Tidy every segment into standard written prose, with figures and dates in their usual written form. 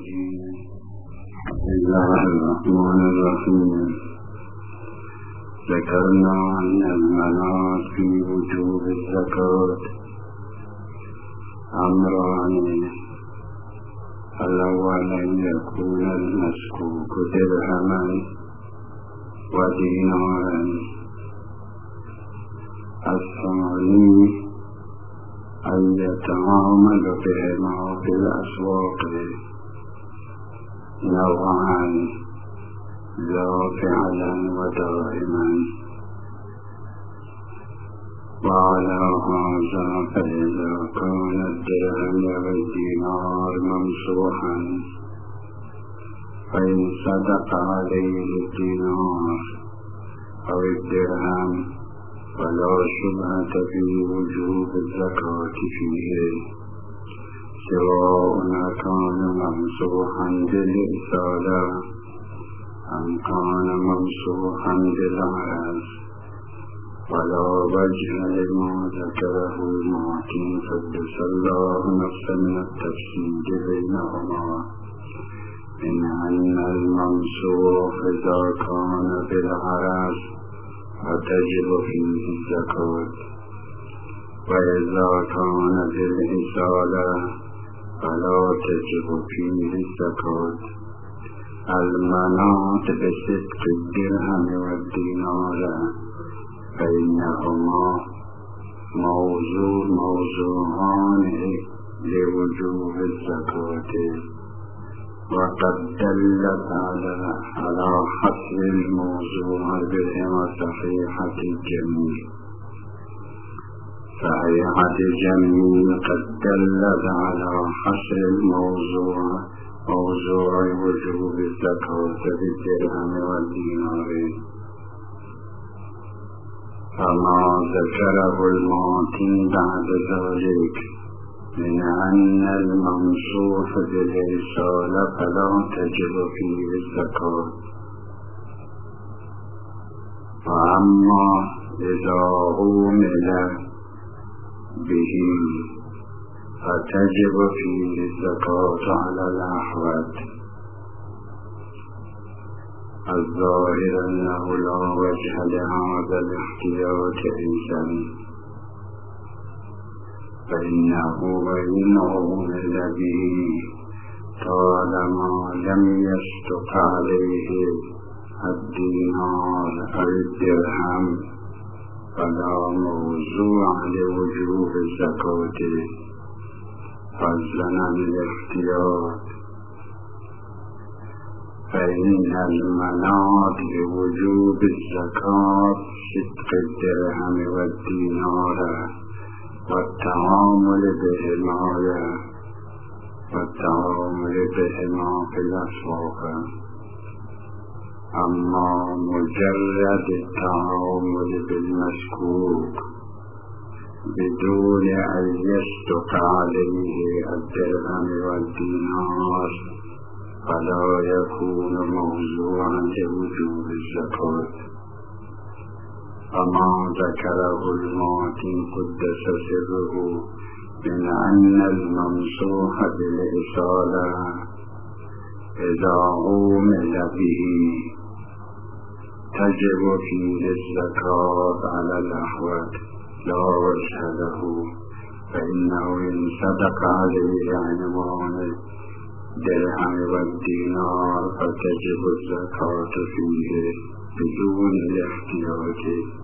الرجيم بسم الله الرحمن الرحيم ذكرنا أن المناط في وجوب الزكاة أمران الأول أن يكون المسكوك درهما ودينارا الثاني أن يتعامل بهما في الأسواق نوعان لا فعلا ودائما وعلى هذا فإذا كان الدرهم والدينار ممسوحا فإن صدق عليه الدينار أو الدرهم فلا شبهة في وجوب الزكاة فيه سواء كان ممسوحا بالإصالة أم كان ممسوحا بالعرض ولا وجه لما ذكره المعطي قدس الله نفسا من التفسير بينهما من أن الممسوح إذا كان بالعرض فتجب فيه الزكاة وإذا كان بالإصالة فلا تجب فيه الزكاة المناط بصدق الدرهم والدينار فإنهما موضوعان لوجوب الزكاة وقد دلت على حصر الموضوع بهما صحيحة الجميع قد دلت على حصر الموضوع موضوع وجوب الزكاة بالدرهم والدينار فما ذكره المعطي بعد ذلك من أن الممسوح بالإصالة فلا تجب فيه الزكاة فأما إذا عُمل به فتجب فيه الزكاة على الأحوال الظاهر أنه لا وجه لهذا الاحتياط إذن فإنه وإن عُمل به طالما لم يصدق عليه الدينار أو الدرهم فلا موضوع لوجوب الزكاة فضلا عن الاحتياط فإن المناط بوجوب الزكاة صدق الدرهم والدينار والتعامل بهما في الأسواق أما مجرد التعامل بالمسكوك بدون أن يصدق عليه الدرهم والدينار فلا يكون موضوعا لوجوب الزكاة فما ذكره المعطي قدس سره من أن الممسوح بالإصالة إذا عُمل به تجب فيه الزكاة على الأحوال لا وجه له فإنه إن صدق عليه عنوان الدرهم والدينار فتجب الزكاة فيه بدون الاحتياط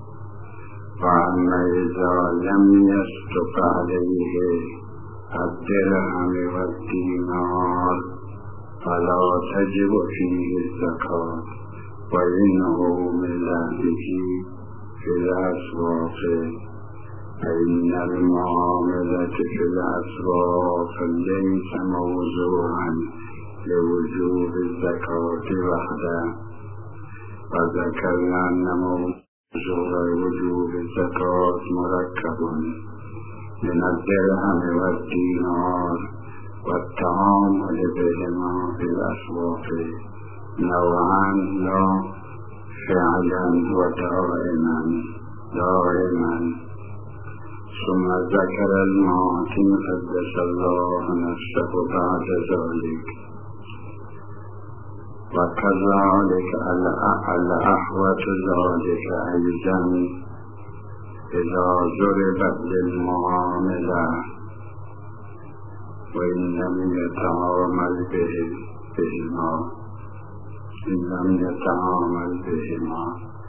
وأما إذا لم يصدق عليه الدرهم والدينار فلا تجب فيه الزكاة وإن عُمل به في الأسواق فإن المعاملة في الأسواق ليس موضوعا لوجوب الزكاة وحده وذكرنا أن موضوع وجوب الزكاة مركب من الدرهم والدينار والتعامل بهما في الأسواق نوعان لا فعلا ودائما ثم ذكر المعطي قدس الله نفسه بعد ذلك و کذالک الاحوط ذالک ایضا اذا ضربت للمعامله و ان لم يتعامل بهما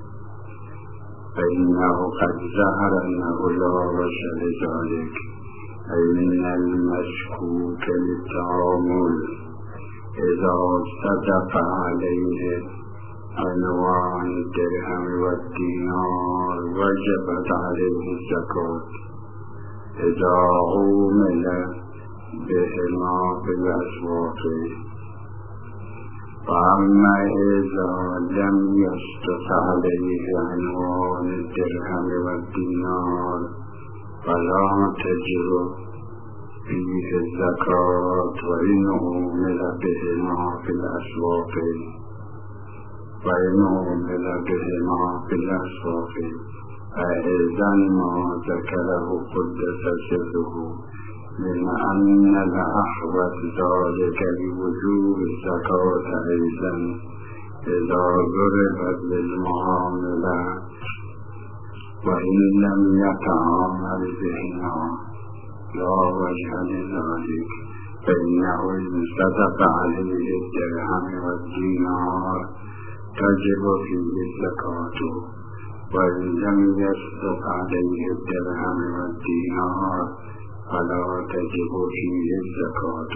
فإنه قد ظهر أنه لا وجه لذلك أي من المشكوك للتعامل إذا صدق عليه أنواع الدرهم والدينار وجبت عليه الزكاة إذا عومل بهما في الأسواق. فأما إذا لم يصدق عليه عنوان الدرهم والدينار فلا تجب فيه الزكاة وإن عومل بهما في الأسواق فإذا ما ذكره قدس سره من أن الأحوط ذلك لوجوب الزكاة أيضا إذا ضربت للمعاملة وإن لم يتعامل بهما لا وجه لذلك فإنه إن صدق عليه الدرهم والدينار تجب فيه الزكاة وإن لم يصدق عليه الدرهم والدينار فلا تجب فيه الزكاة.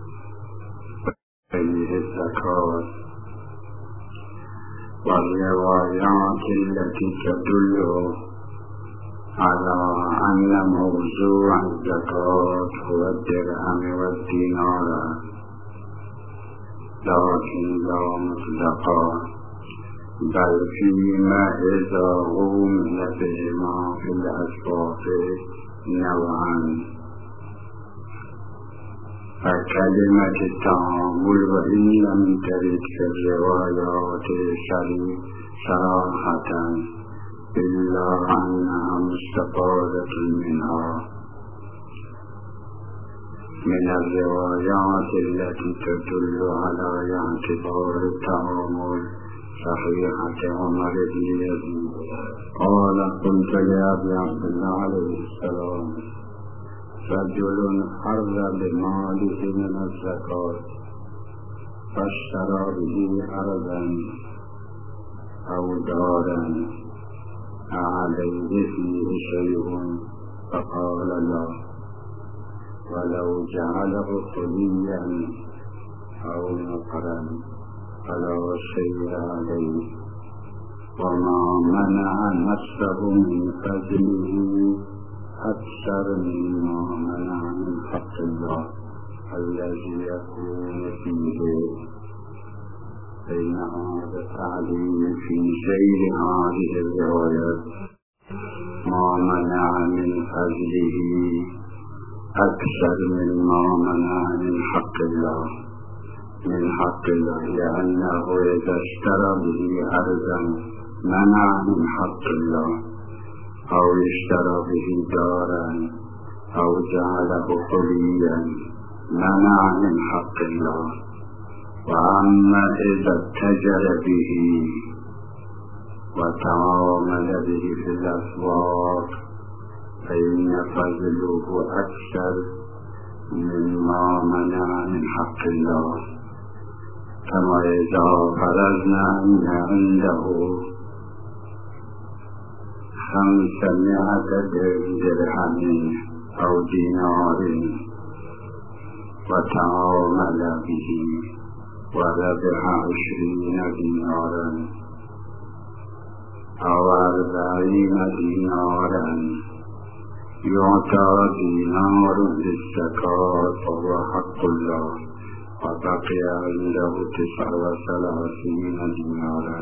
والروايات التي تدل على أن موضوع الزكاة هو الدرهم والدينار لكن لا مطلقا بل فيما إذا عومل بهما في الأسواق نوعا. فكلمة التعامل وإن لم ترد في الروايات صراحة إلا أنها مستفادة منها من الروايات التي تدل على اعتبار التعامل صحيحة عمر بن يزيد قال قلت لأبي عبد الله عليه السلام رجل حر بماله من الزكاة فاشترى به أرضا أو دارا أعليه فيه شيء فقال لا ولو جعله خليا أو نقرا فلا شيء عليه وما منع نفسه من فضله أكثر مما منع من حق الله الذي يكون فيه بين هذا التعليم في سير هذه الروايات ما منع من فضله أكثر مما منع من حق الله لأنه إذا اشترى به أرضا منع من حق الله أو اشترى به دارا أو جعله خليا منع من حق الله. وأما إذا اتجر به وتعامل به في الأسواق فإن فضله أكثر مما منع من حق الله كما إذا فرضنا أن عنده 500 درهم أو دينار وتعامل به وربح 20 دينارا أو 40 دينارا يعطى دينار للزكاة فهو حق الله وبقي عنده 39 دينارا.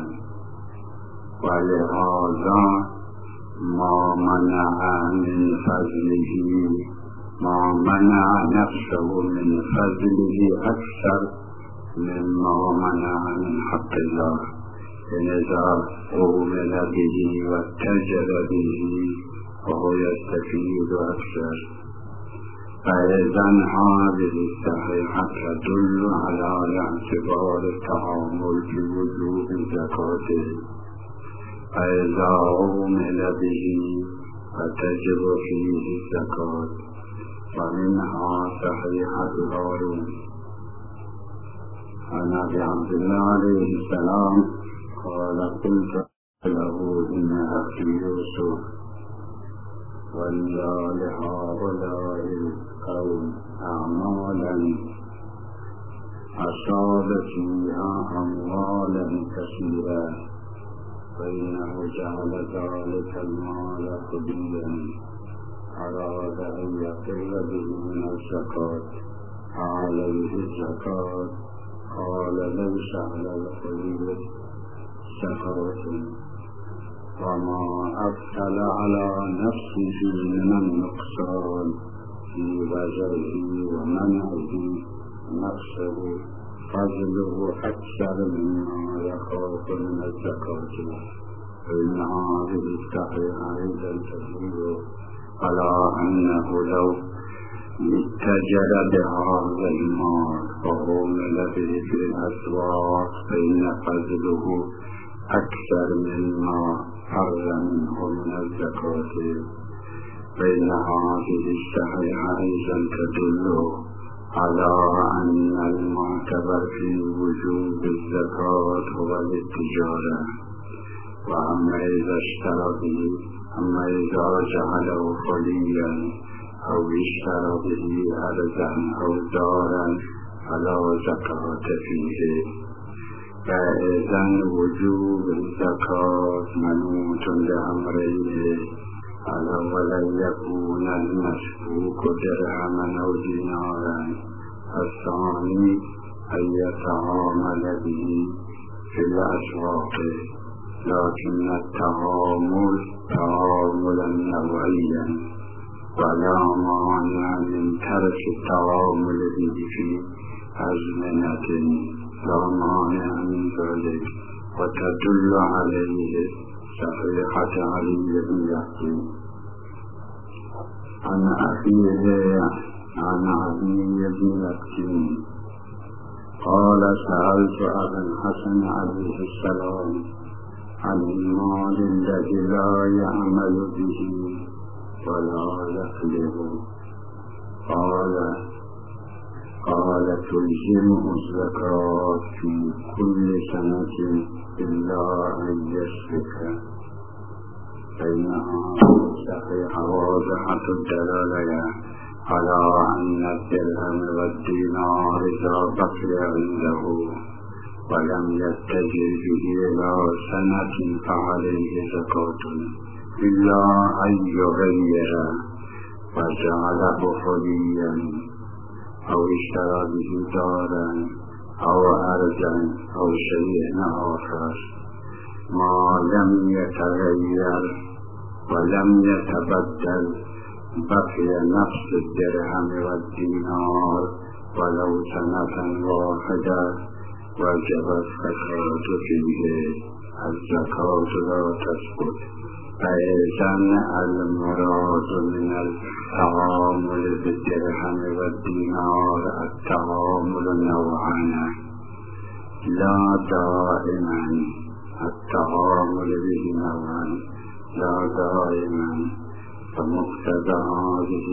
ولهذا ما منع من فضله ما منع نفسه من فضله أكثر مما منع من حق الله إذا عومل به واتجر به وهو يستفيد أكثر. فإذا هذه الصحيحة تدل على اعتبار التعامل في وجوب زكاته، فإذا عمل به فتجب فيه الزكاة، ومنها صحيحة هارون عن أبي عبد الله عليه السلام قال قلت له إن أخي يوسف ولى لهؤلاء القوم أعمالا أصاب فيها أموالا كثيرا، فإنه جعل ذلك المال خبيا، أراد أن يقل به من الزكاة، عليه الزكاة؟ قال ليس على الخبير زكاة، وما أبطل على نفسه من النقصان في وجهه ومنعه نفسه فضله أكثر مما يخاف من الزكاة، فإن هذه الصحيحة أيضا تدل على أنه لو اتجر بهذا المال وعمل به في الأسواق فإن فضله أكثر مما فر منه من الزكاة، فإن هذه الصحيحة أيضا تدل على أن المعتبر في وجوب الزكاة هو التجارة، وأما إذا اشترى به، أما إذا جعله خليا أو اشترى به أرضا أو دارا فلا زكاة فيه، فإذن وجوب الزكاة منوط لأمرين: الأول أن يكون المسبوق درهما أو دينارا، الثاني أن يتعامل به في الأسواق، لكن التعامل تعاملا نوعيا، ولا مانع من ترك التعامل به في أزمنة لا مانع من ذلك، وتدل عليه صحيحة علي بن يحيى عن أخيه عن علي بن يحيى قال سألت أبا الحسن عليه السلام عن المال الذي لا يعمل به ولا يخلف، قال تلزمه الزكاة في كل سنة إلا أن يشرك، فإنها صحيحة واضحة الدلالة على أن الدرهم والدينار إذا بقي عنده ولم يتجر به إلى سنة فعليه زكاة، إلا أن يغير وجعله خليا أو اشترى به دارا أو أرضا أو شيء آخر، ما لم يتغير ولم يتبدل بقي نفس الدرهم والدينار ولو سنة واحدة وجب الزكاة فيه، الزكاة لا تسقط. فإذن المراد من التعامل بالدرهم والدينار التعامل نوعان، لا دائما التعامل به نوعان لا دائما، فمقتضى هذه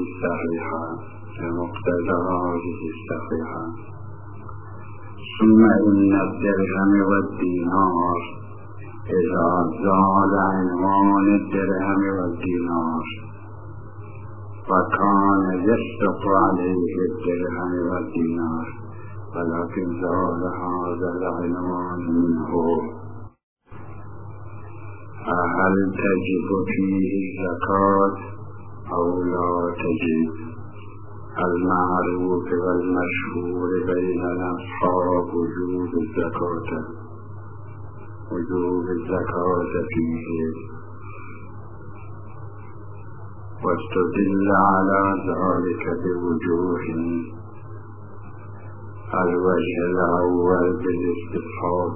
الصحيحة ثم إن الدرهم والدينار إذا زال عنوان الدرهم والدينار وكان يصدق عليه الدرهم والدينار ولكن زال هذا العنوان منه، فهل تجب فيه الزكاة أو لا تجب؟ المعروف والمشهور بين الأصحاب وجوب الزكاة فيه، واستدل على ذلك بوجوه: الوجه الأول بالاستفهام،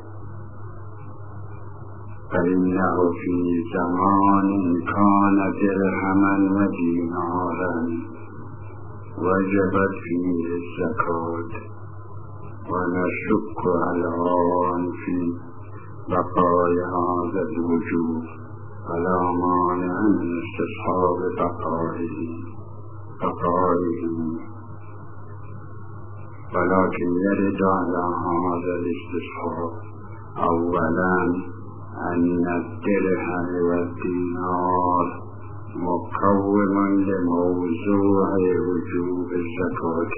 فإنه في زمان كان درهما ودينارا وجبت فيه الزكاة ونشك الآن في بقاء هذا الوجوب فلا مانع من استصحاب بقائه ولكن يرد على هذا الاستصحاب أولا أن الدرهم والدينار مكون لموضوع وجوب الزكاة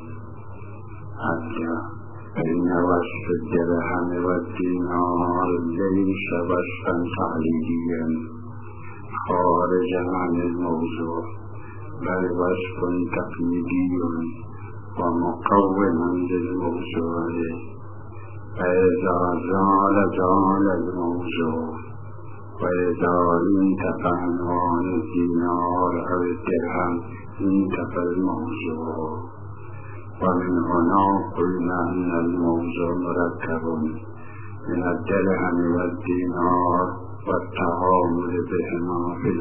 حتى فإن وصف الدرهم والدينار ليس وصفا تعليليا خارجا عن الموضوع بل وصف تقييدي ومقوم للموضوع فإذا زال الموضوع وإذا انتفى عنوان الدينار أو الدرهم انتفى الموضوع ومن هنا قلنا أن الموضوع مركب من الدرهم والدينار والتعامل بهما في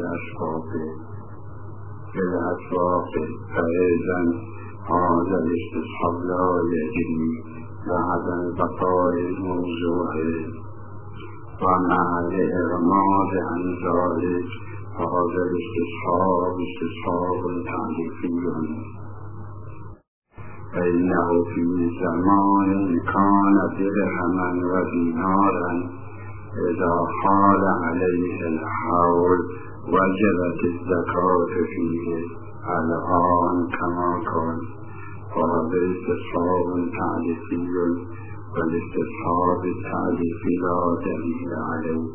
الأسواق فإذا هذا الاستصحاب لا يجري بعد بقاء الموضوع ومع الإغماض عن ذلك فهذا الاستصحاب استصحاب تعريفي فإنه في زمان كان درهما ودينارا إذا حال عليه الحول وجبت الزكاة فيه الآن كما كان وهذا استصحاب تعريفي والاستصحاب التعريفي لا دليل عليه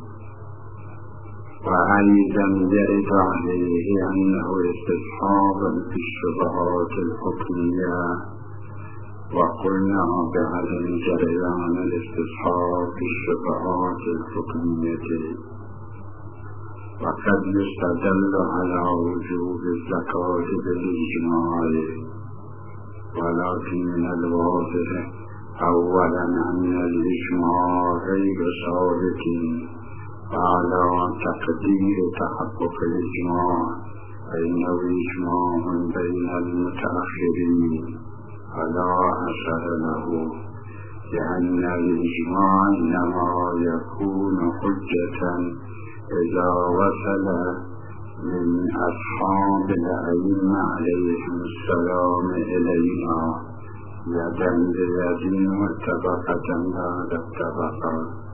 وأيضا يرد عليه أنه استصحاب في الشبهات الحكمية وقلنا بعدم جريان الاستصحاب في الشبهات الحكمية وقد يستدل على وجوب الزكاة بالإجماع ولكن من الواضح أولا أن الإجماع غير ثابت وعلى تقدير تحقق الإجماع فإنه إجماع بين المتأخرين فلا أثر له لأن الإجماع إنما يكون حجة إذا وصل من أصحاب الأئمة عليهم السلام إلينا يدا بيد وطبقة بعد الطبقة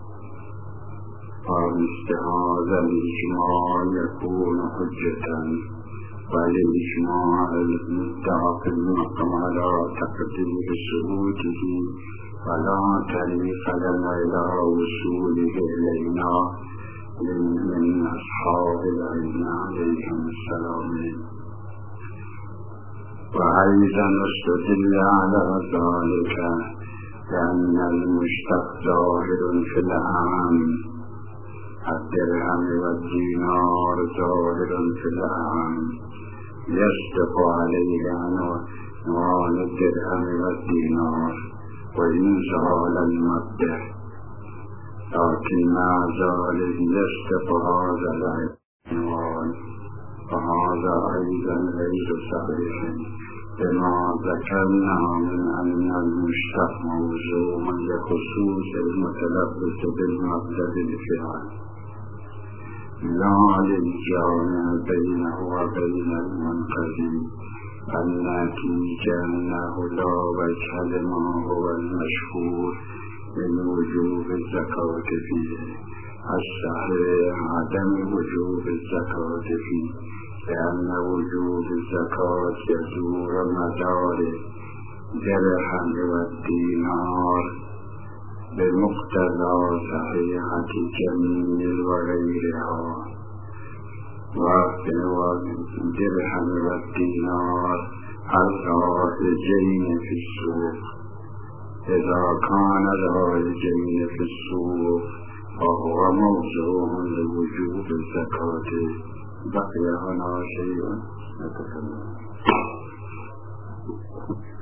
فمثل هذا الإجماع يكون حجة والإجماع المدعى في المقام على تقدير ثبوته فلا طريق لنا إلى وصوله إلينا من أصحاب العلم عليهم السلام وأيضا استدل على ذلك لأن المشتق ظاهر في العام الدرهم والدينار ظاهر في العام يصدق عليه عنوان الدرهم والدينار وإن زال المبدأ لكن مع ذلك يصدق هذا العنوان فهذا أيضا ليس صحيحا بما ذكرنا من أن المشتق موضوع لخصوص المتلبس بالمبدأ بالفعل لا للجامع بينه وبين المنقذ النتيجة أنه لا وجه لما هو المشهور من وجوب الزكاة فيه الصحيح عدم وجوب الزكاة فيه لأن وجوب الزكاة يزور مدار الدرهم والدينار بمقتضى صحيحة جميل وغيرها والدرهم والدينار الرائجين في السوق إذا كان الرائجين في السوق فهو موضوع لوجوب الزكاة بقي هنا شيء نتكلم